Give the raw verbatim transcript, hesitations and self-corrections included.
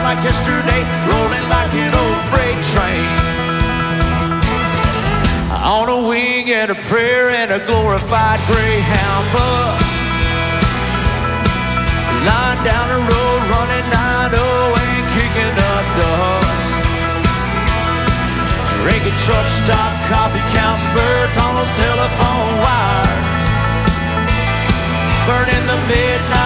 like yesterday, rolling like an old freight train. On a wing and a prayer and a glorified Greyhound bus, lying down the road, running nine oh and kicking up dust. Drinking truck stop coffee, counting birds on those telephone wires, burning the midnight